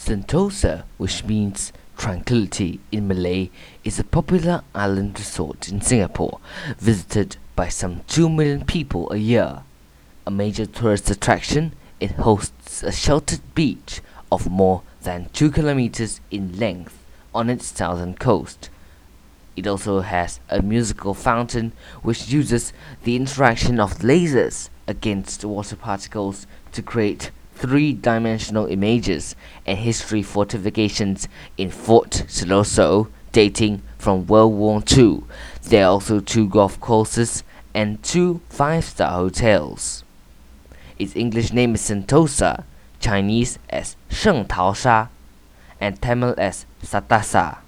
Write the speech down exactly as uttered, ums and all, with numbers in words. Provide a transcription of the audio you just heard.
Sentosa, which means tranquility in Malay, is a popular island resort in Singapore, visited by some two million people a year. A major tourist attraction, it hosts a sheltered beach of more than two kilometers in length on its southern coast. It also has a musical fountain which uses the interaction of lasers against water particles to create three-dimensional images, and history fortifications in Fort Siloso dating from World War Two. There are also two golf courses and two five-star hotels. Its English name is Sentosa, Chinese as 圣淘沙, and Tamil as Satasa.